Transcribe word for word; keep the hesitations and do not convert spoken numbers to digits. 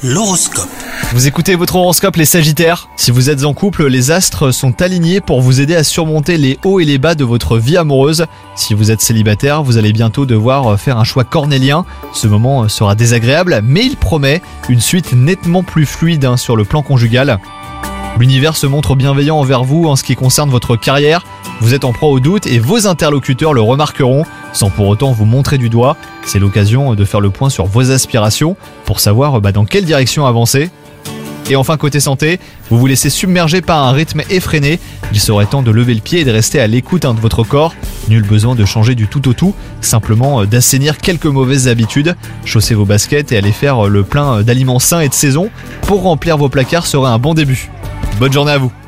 L'horoscope. Vous écoutez votre horoscope les Sagittaires. Si vous êtes en couple, les astres sont alignés pour vous aider à surmonter les hauts et les bas de votre vie amoureuse. Si vous êtes célibataire, vous allez bientôt devoir faire un choix cornélien. Ce moment sera désagréable, mais il promet une suite nettement plus fluide hein, sur le plan conjugal. L'univers se montre bienveillant envers vous en ce qui concerne votre carrière. Vous êtes en proie au doute et vos interlocuteurs le remarqueront, sans pour autant vous montrer du doigt. C'est l'occasion de faire le point sur vos aspirations pour savoir bah, dans quelle direction avancer. Et enfin côté santé, vous vous laissez submerger par un rythme effréné. Il serait temps de lever le pied et de rester à l'écoute hein, de votre corps. Nul besoin de changer du tout au tout, simplement d'assainir quelques mauvaises habitudes. Chaussez vos baskets et allez faire le plein d'aliments sains et de saison. Pour remplir vos placards serait un bon début. Bonne journée à vous.